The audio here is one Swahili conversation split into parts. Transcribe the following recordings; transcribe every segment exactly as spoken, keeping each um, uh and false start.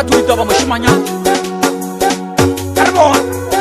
tu itaba moshimanya Carbon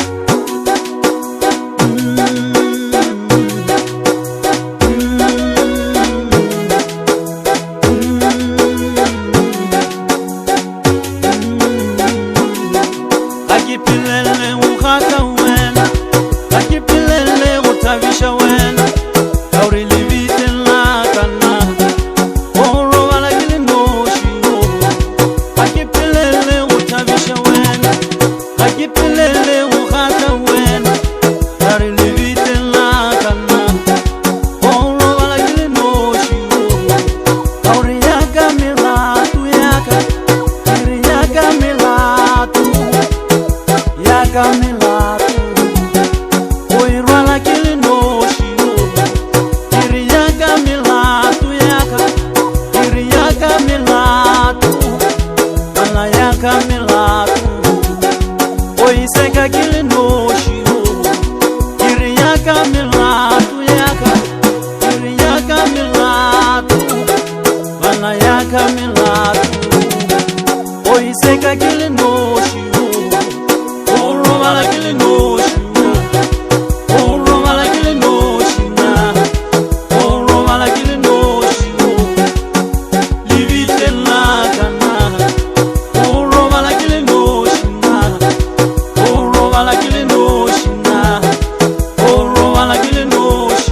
Akipilele ukaka wena Akipilele utavisha wena Kauri libite la kana Oro wala gili noshi Akipilele utavisha wena Akipilele ukaka wena Kauri libite la kana Oro wala gili noshi Kauri yaka milatu yaka Kiri yaka milatu Yaka milatu Oirwa la kili noshi Kiri yaka milatu yaka Kiri yaka milatu Ala yaka milatu Oiseka kili noshi Kiri yaka milatu yaka Kiri yaka milatu Ala yaka milatu Oiseka kili noshi Oro wala kili noshi Oro wala kili noshi na Oro wala kili noshi Livite la kana Oro wala kili noshi na Oro wala kili noshi na Oro wala kili noshi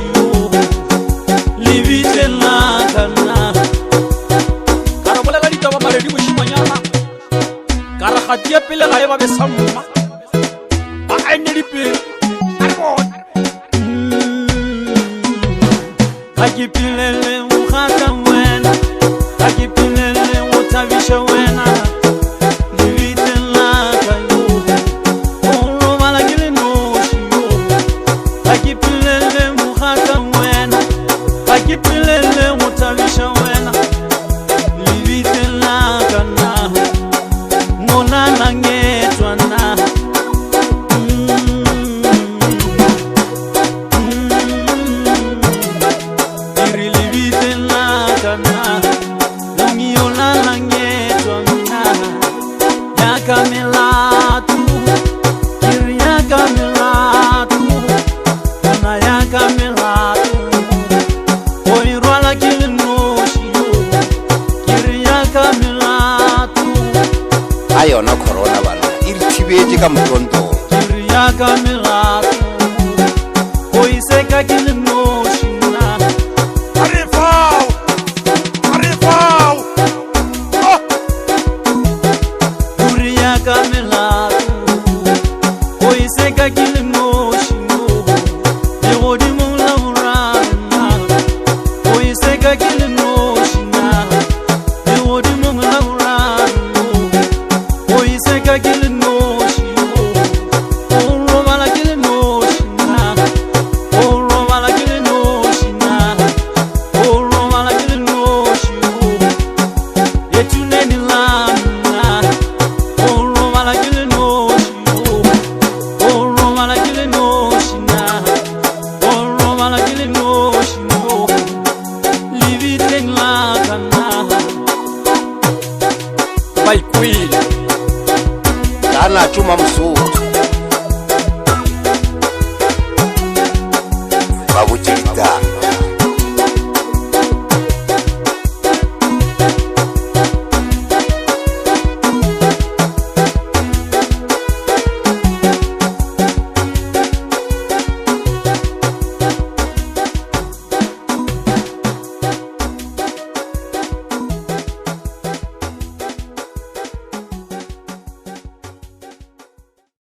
Livite la kana Karabola gali taba maredi moshimanyana Kara khatia pele ga eba besamma I need it big. Akipilele ukaka wena Akipilele utavisha wena Livite la kayo Oro wala gili noshi Akipilele ukaka wena Akipilele